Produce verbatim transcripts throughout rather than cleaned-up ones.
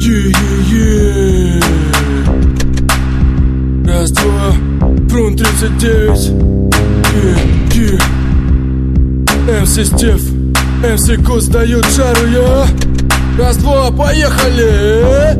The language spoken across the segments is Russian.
Е-е-е. Раз, два, Фронт тридцать девять. Е-е. эм си Стеф, эм си Кус дают жару, я. Раз, два, поехали!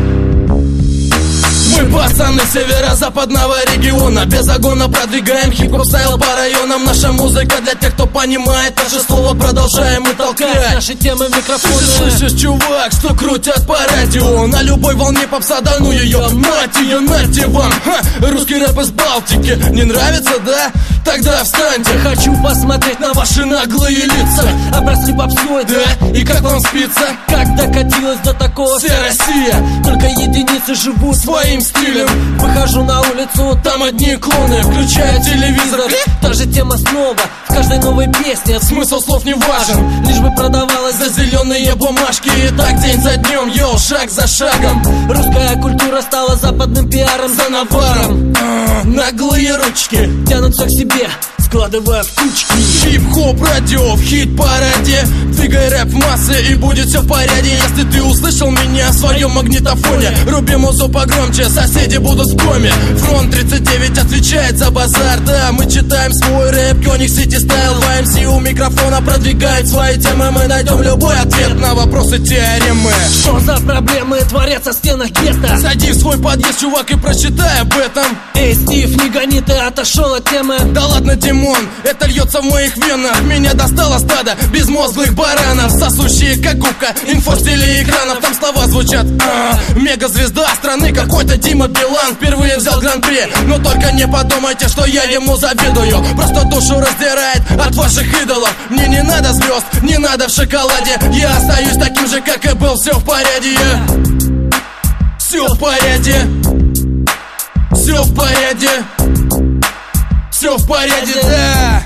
Мы пацаны северо-западного региона, без загона продвигаем хип-хоп стайл по районам. Наша музыка для тех, кто понимает наше слово, продолжаем мы толкать наши темы в микрофоны. Ты слышишь, чувак, что крутят по радио? На любой волне попса, да ну ее, мать ее, нате вам. Ха, русский рэп из Балтики, не нравится, да? Тогда встаньте. Хочу посмотреть на ваши наглые лица, образцы попсой, да? И как вам спится? Как докатилась до такого вся Россия? Только единицы живут своим стилем. Выхожу на улицу, там одни клоны. Включаю телевизор, та же тема снова в каждой новой песне. Смысл слов не важен, лишь бы продавалась за зеленые бумажки. И так день за днем, йоу, шаг за шагом. Русская культура стала западным пиаром, за наваром. А, наглые ручки тянутся к себе, складывая в кучки. Хип-хоп радио в хит-параде. Двигай рэп в массы и будет все в порядке. Если ты услышал меня в своем магнитофоне, руби музу погромче, соседи будут в коме. Фронт тридцать девять отвечает за базар. Да, мы читаем свой рэп, Кёник Сити Стайл. два эм си у микрофона продвигает свои темы. Мы найдем любой ответ на вопросы теоремы. Что за проблемы творятся в стенах гетто? Зайди в свой подъезд, чувак, и прочитай об этом. Эй, Стив, не гони, ты отошел от темы. Да ладно, Димон, это льется в моих венах. Меня достало стадо безмозглых баранов, сосущие как губка инфо в стиле экранов. Там слова звучат а, мегазвезда страны какой-то Дима Билан впервые взял гран-при. Но только не подумайте, что я ему завидую. Просто душу раздирает от ваших идолов. Мне не надо звезд, не надо в шоколаде. Я остаюсь таким же, как и был. Все в порядке. Все в порядке. Все в порядке. Все в порядке, да.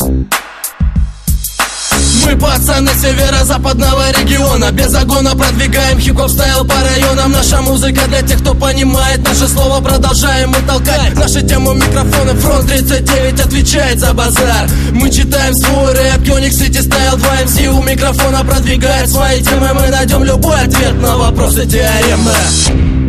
Мы пацаны северо-западного региона, без загона продвигаем хип-хоп стайл по районам. Наша музыка для тех, кто понимает наше слово, продолжаем мы толкать наши темы микрофоны. Фронт тридцать девять отвечает за базар. Мы читаем свой рэп, Кёник Сити Стайл. два эм си у микрофона продвигает свои темы. Мы найдем любой ответ на вопросы теоремы.